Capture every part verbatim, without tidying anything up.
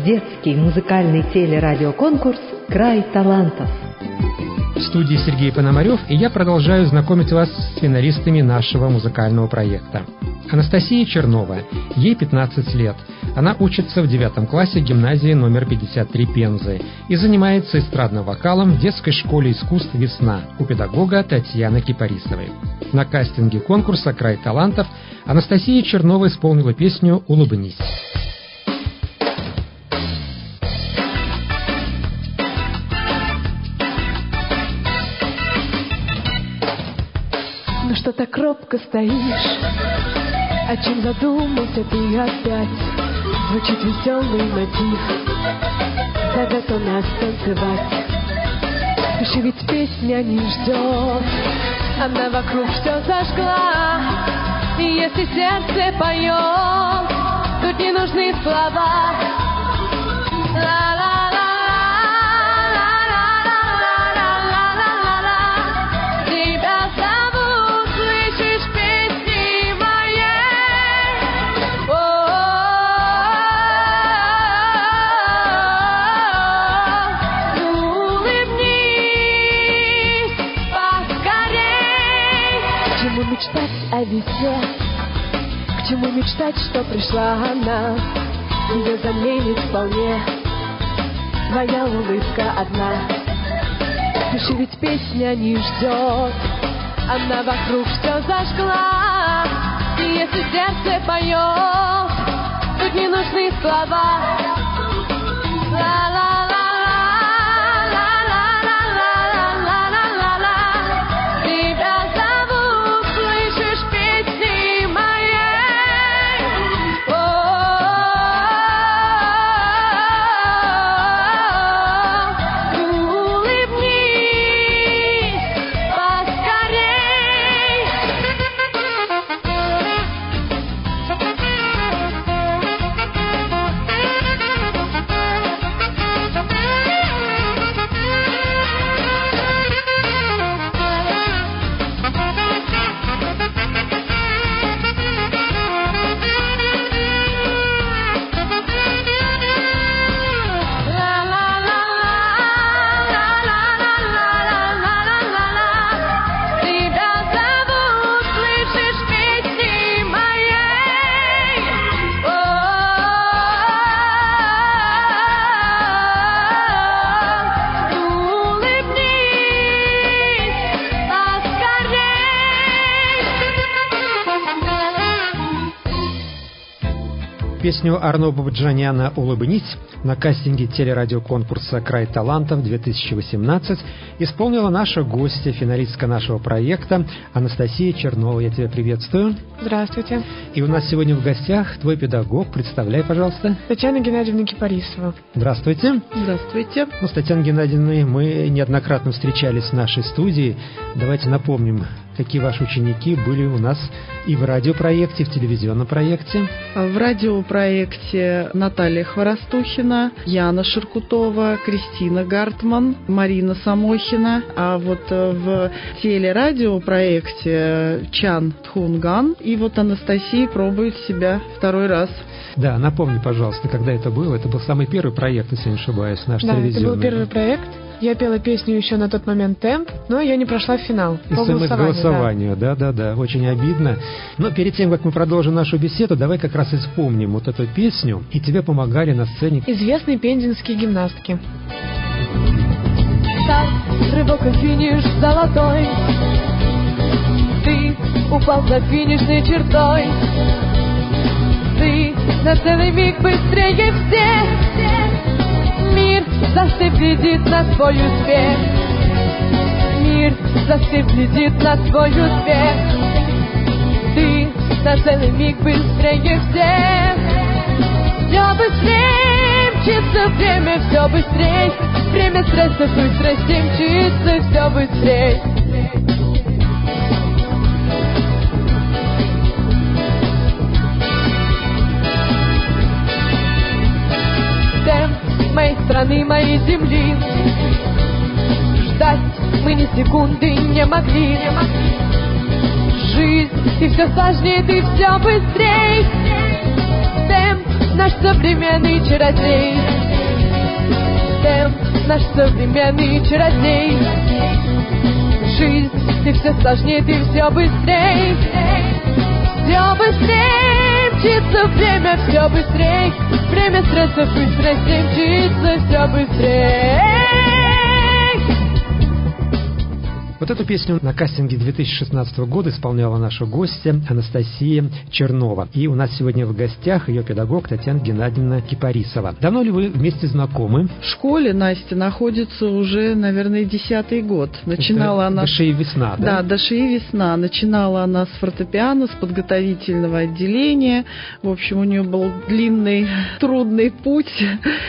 детский музыкальный телерадиоконкурс «Край талантов». В студии Сергей Пономарев, и я продолжаю знакомить вас с финалистами нашего музыкального проекта. Анастасия Чернова, ей пятнадцать лет. Она учится в девятом классе гимназии номер пятьдесят три Пензы и занимается эстрадным вокалом в детской школе искусств «Весна» у педагога Татьяны Кипарисовой. На кастинге конкурса «Край талантов» Анастасия Чернова исполнила песню «Улыбнись». Ну что так робко стоишь? О чем задумался ты опять? Звучит веселый мотив, зовет он нас танцевать. Спеши, ведь песня не ждет, она вокруг все зажгла. И если сердце поет, тут не нужны слова. Ла-ла-ла. О весне, к чему мечтать, что пришла она, ее заменит вполне твоя улыбка одна. Спеши, ведь песня не ждет, она вокруг все зажгла. И если сердце поет, тут не нужны слова. Ла-ла. Песню Арно Бабаджаняна «Улыбнись» на кастинге телерадиоконкурса «Край талантов-две тысячи восемнадцать» исполнила наша гостья, финалистка нашего проекта Анастасия Чернова. Я тебя приветствую. Здравствуйте. И у нас сегодня в гостях твой педагог. Представляй, пожалуйста. Татьяна Геннадьевна Кипарисова. Здравствуйте. Здравствуйте. Ну, с Татьяной Геннадьевной мы неоднократно встречались в нашей студии. Давайте напомним, какие ваши ученики были у нас и в радиопроекте, и в телевизионном проекте. В радиопроекте Наталья Хворостухина, Яна Ширкутова, Кристина Гартман, Марина Самохина. А вот в телерадиопроекте Чан Тхунган. И вот Анастасия пробует себя второй раз. Да, напомни, пожалуйста, когда это было. Это был самый первый проект, если не ошибаюсь, наш да, телевизионный. Да, это был первый проект. Я пела песню еще на тот момент «Темп», но я не прошла в финал. И по голосованию, да. да, да, да, очень обидно. Но перед тем, как мы продолжим нашу беседу, давай как раз и вспомним вот эту песню. И тебе помогали на сцене известные пензенские гимнастки. Старт, рывок и финиш золотой. Ты упал за финишной чертой. Ты на целый миг быстрее всех. Мир застыв глядит на свой успех. Мир застыв глядит на свой успех. Ты на целый миг быстрее всех. Все быстрее мчится время, все быстрее. Время стресса быстрости мчится все быстрее. Моей страны, моей земли. Ждать мы ни секунды не могли. Жизнь, и все сложнее, и все быстрей. Темп наш современный чародей. Темп, наш современный чародей. Жизнь, ты все сложнее, ты все быстрей. Все быстрей мчится время, все быстрей. Время стрессов и страстей мчится все быстрей. Вот эту песню на кастинге две тысячи шестнадцатого года исполняла наша гостья Анастасия Чернова. И у нас сегодня в гостях ее педагог Татьяна Геннадьевна Кипарисова. Давно ли вы вместе знакомы? В школе Настя находится уже, наверное, десятый год. Начинала Это она... Даши и весна, да? Да, Даши и весна. Начинала она с фортепиано, с подготовительного отделения. В общем, у нее был длинный, трудный путь,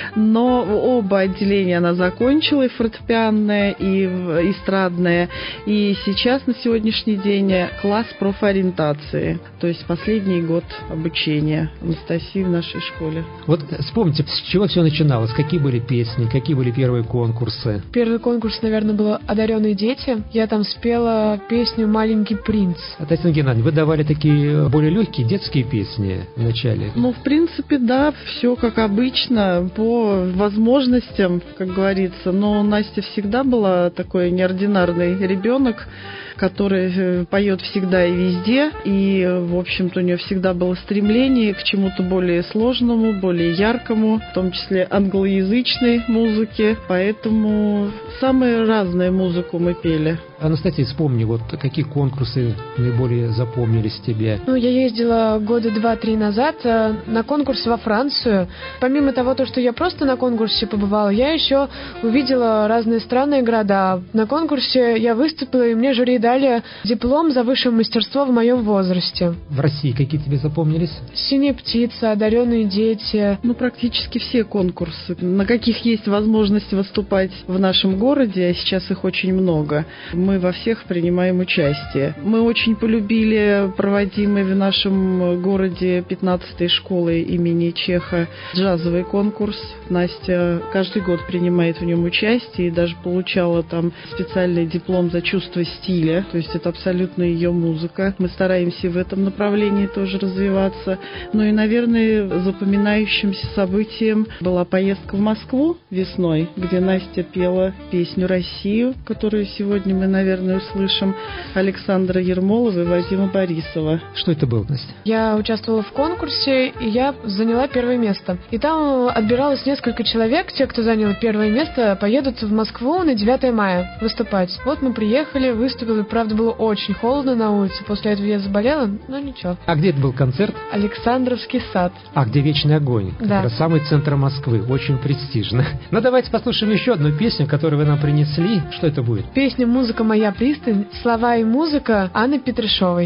но оба отделения она закончила, и фортепианное, и эстрадное. И сейчас, на сегодняшний день, класс профориентации, то есть последний год обучения Анастасии в нашей школе. Вот вспомните, с чего все начиналось? Какие были песни, какие были первые конкурсы? Первый конкурс, наверное, был «Одаренные дети». Я там спела песню «Маленький принц». А, Татьяна Геннадьевна, вы давали такие более легкие детские песни вначале? Ну, в принципе, да, все как обычно, по возможностям, как говорится. Но Настя всегда была такой неординарной ребенок, который поет всегда и везде, и, в общем-то, у нее всегда было стремление к чему-то более сложному, более яркому, в том числе англоязычной музыке, поэтому самую разную музыку мы пели. Анастасия, вспомни, вот какие конкурсы наиболее запомнились тебе? Ну, я ездила года два-три назад на конкурс во Францию. Помимо того, что я просто на конкурсе побывала, я еще увидела разные страны и города. На конкурсе я выступила, и мне жюри дали диплом за высшее мастерство в моем возрасте. В России какие тебе запомнились? «Синяя птица», «Одаренные дети». Ну, практически все конкурсы, на каких есть возможность выступать в нашем городе, а сейчас их очень много. Мы во всех принимаем участие. Мы очень полюбили проводимый в нашем городе пятнадцатой школой имени Чеха джазовый конкурс. Настя каждый год принимает в нем участие и даже получала там специальный диплом за чувство стиля. То есть это абсолютно ее музыка. Мы стараемся в этом направлении тоже развиваться. Ну и, наверное, запоминающимся событием была поездка в Москву весной, где Настя пела песню «Россию», которую сегодня мы, наверное, услышим, Александра Ермолова и Вадима Борисова. Что это было, Настя? Я участвовала в конкурсе, и я заняла первое место. И там отбиралось несколько человек. Те, кто занял первое место, поедут в Москву на девятое мая выступать. Вот мы приехали, выступили. Правда, было очень холодно на улице. После этого я заболела, но ничего. А где это был концерт? Александровский сад. А, где «Вечный огонь». Да. Как раз самый центр Москвы. Очень престижно. Ну, давайте послушаем еще одну песню, которую вы нам принесли. Что это будет? Песня «Музыка моя пристань», слова и музыка Анны Петрушевой.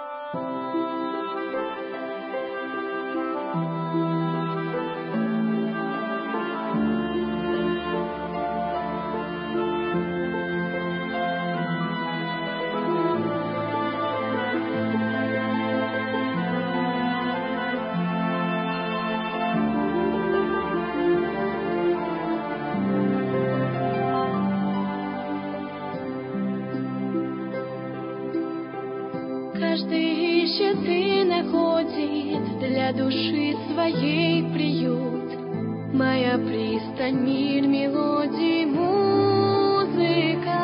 Каждый ищет и находит для души своей приют. Моя пристань, мир, мелодий, музыка.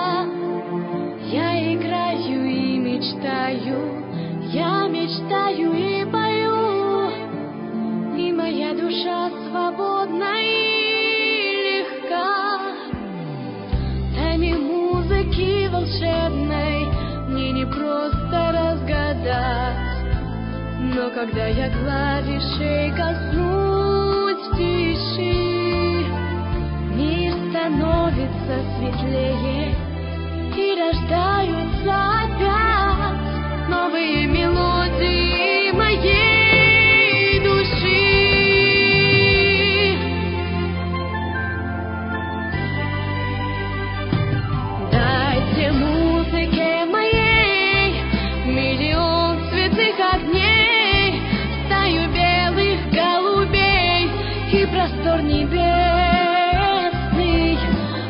Я играю и мечтаю, я мечтаю и пою, и моя душа свободна и легка. Тайны музыки волшебной мне не просто разгадать, но когда я клавишей коснусь в тиши, мир становится светлее и рождаются опять новые мелодии моей души. Дайте музыке моей миллион цветных огней, стаю белых голубей и простор небесный.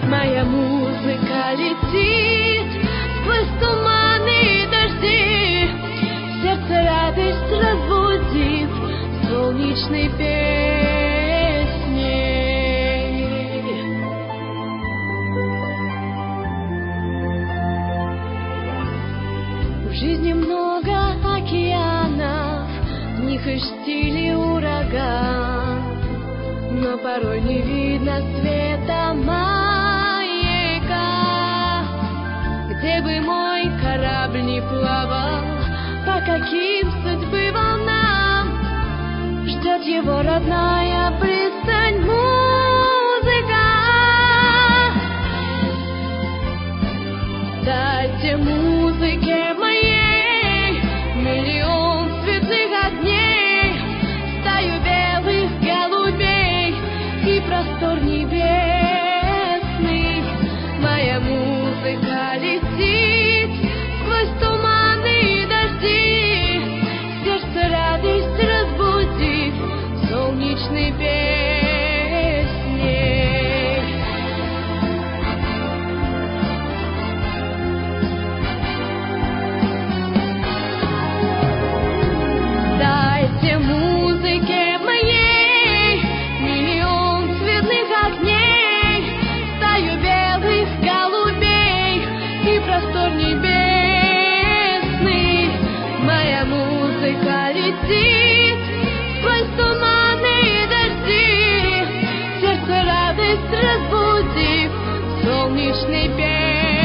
их штиль ураган, но порой не видно света маяка. Где бы мой корабль ни плавал, по каким судьбы волнам, ждет его родная пристань музыка. Дайте музыке моей миллион цветных огней, стаю белых голубей и простор небесный. Моя музыка летит сквозь туманы и дожди, сердце радость разбудит солнечной песней. Дайте музыке моей миллион цветных огней, стаю белых голубей и простор небесный. Моя музыка летит сквозь туманы и дожди, сердце радость разбудив солнечной песней.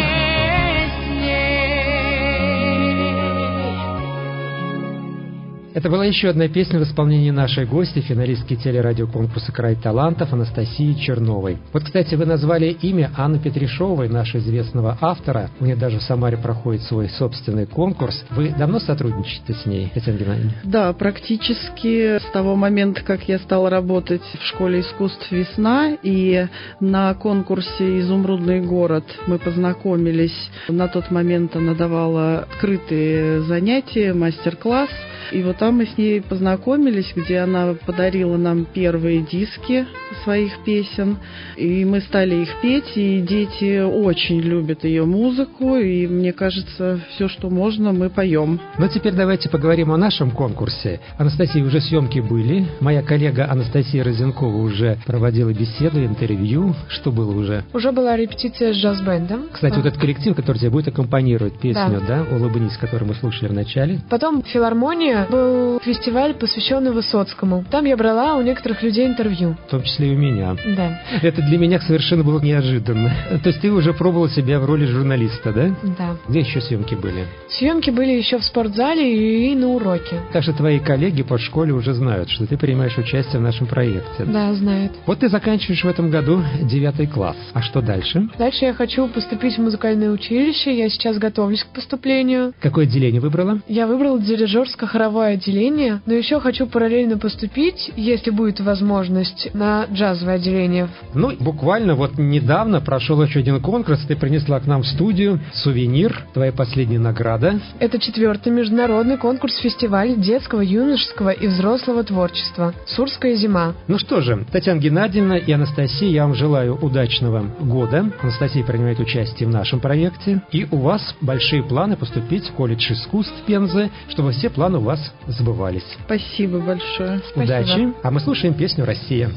Это была еще одна песня в исполнении нашей гости, финалистки телерадиоконкурса «Край талантов» Анастасии Черновой. Вот, кстати, вы назвали имя Анны Петришовой, нашего известного автора. У нее даже в Самаре проходит свой собственный конкурс. Вы давно сотрудничаете с ней, Татьяна Геннадьевна? Да, практически с того момента, как я стала работать в школе искусств «Весна», и на конкурсе «Изумрудный город» мы познакомились. На тот момент она давала открытые занятия, мастер-класс. И вот там мы с ней познакомились, где она подарила нам первые диски своих песен, и мы стали их петь, и дети очень любят ее музыку, и мне кажется, все, что можно, мы поем. Ну, теперь давайте поговорим о нашем конкурсе. Анастасия, уже съемки были. Моя коллега Анастасия Розенкова уже проводила беседу, интервью. Что было уже? Уже была репетиция с джаз-бендом. Кстати, а. вот этот коллектив, который тебе будет аккомпанировать песню, да, да «Улыбнись», которую мы слушали в начале. Потом в филармонии был фестиваль, посвященный Высоцкому. Там я брала у некоторых людей интервью. В том числе и у меня. Да. Это для меня совершенно было неожиданно. То есть ты уже пробовала себя в роли журналиста, да? Да. Где еще съемки были? Съемки были еще в спортзале и на уроке. Так что твои коллеги по школе уже знают, что ты принимаешь участие в нашем проекте. Да, знают. Вот ты заканчиваешь в этом году девятый класс. А что дальше? Дальше я хочу поступить в музыкальное училище. Я сейчас готовлюсь к поступлению. Какое отделение выбрала? Я выбрала дирижерско-хоровое отделение, но еще хочу параллельно поступить, если будет возможность, на джазовое отделение. Ну, буквально вот недавно прошел еще один конкурс. Ты принесла к нам в студию сувенир, твоя последняя награда. Это четвертый международный конкурс-фестиваль детского, юношеского и взрослого творчества «Сурская зима». Ну что же, Татьяна Геннадьевна и Анастасия, я вам желаю удачного года. Анастасия принимает участие в нашем проекте. И у вас большие планы поступить в колледж искусств Пензы, чтобы все планы у вас сбывались. Спасибо большое. Удачи. Спасибо. А мы слушаем песню «Россия».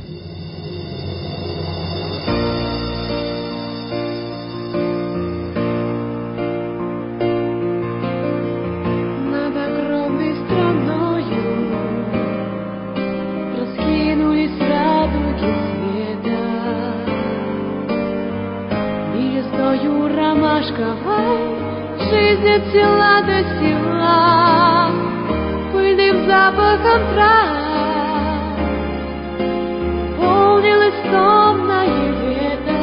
Над огромной страною раскинулись радуги света, белезною ромашковой жизнь от села до села, пыльным запахом трав полнилось томное лето,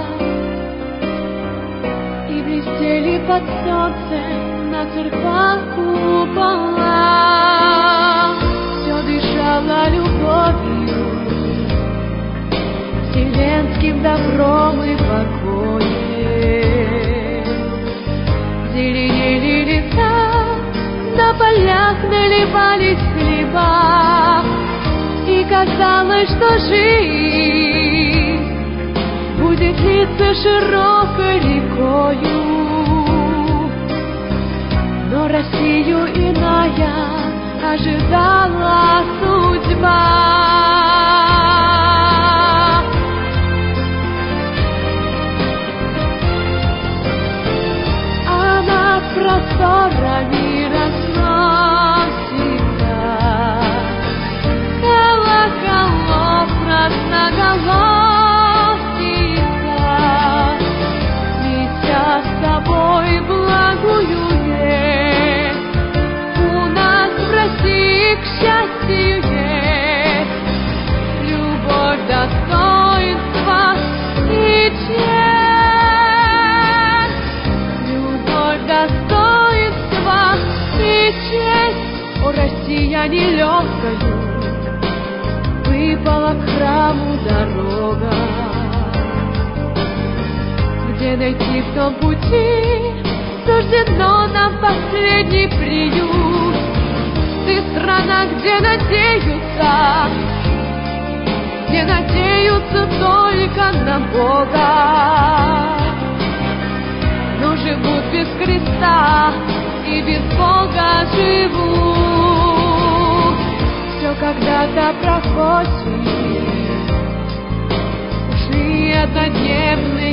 и блестели под солнцем на церквах купола. Все дышало любовью, вселенским добром и покоем. Зеленели леса, на полях наливались хлеба, и казалось, что жизнь будет литься широкой рекою. Но Россию иная ожидала судьба. А над просторами разносится многолосица, неся с собой благую весть. У нас в России, к счастью, есть любовь, достоинство и честь. Любовь, достоинство и честь. О, Россия нелегкою выпала к храму дорога, где найти в том пути суждено нам последний приют. Ты страна, где надеются, где надеются только на Бога, но живут без креста и без Бога живут. Все когда-то проходит, ушли однодневные